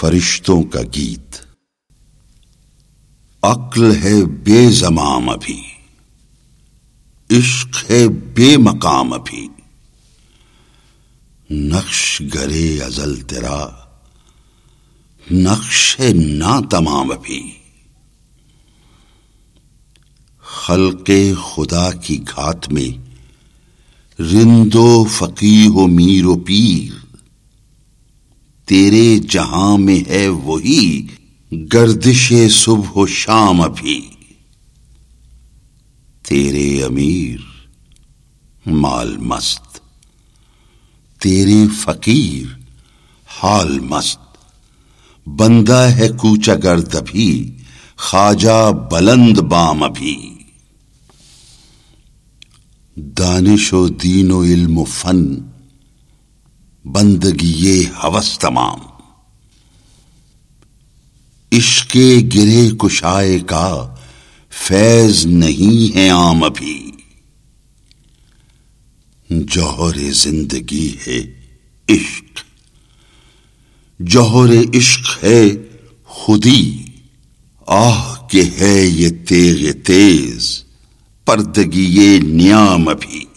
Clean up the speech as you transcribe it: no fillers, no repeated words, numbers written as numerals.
فرشتوں کا گیت۔ عقل ہے بے زمام ابھی، عشق ہے بے مقام ابھی، نقش گرے ازل تیرا نقش ہے نا تمام ابھی۔ خلق خدا کی گھات میں رند و فقیہ و میر و پیر، تیرے جہاں میں ہے وہی گردش صبح و شام ابھی۔ تیرے امیر مال مست، تیرے فقیر حال مست، بندہ ہے کوچہ گرد ابھی، خواجہ بلند بام ابھی۔ دانش و دین و علم و فن، بندگی یہ ہوس تمام، عشق گرے کشائے کا فیض نہیں ہے عام ابھی۔ جوہر زندگی ہے عشق، جوہر عشق ہے خودی، آہ کہ ہے یہ تیغ تیز پردگی یہ نیام ابھی۔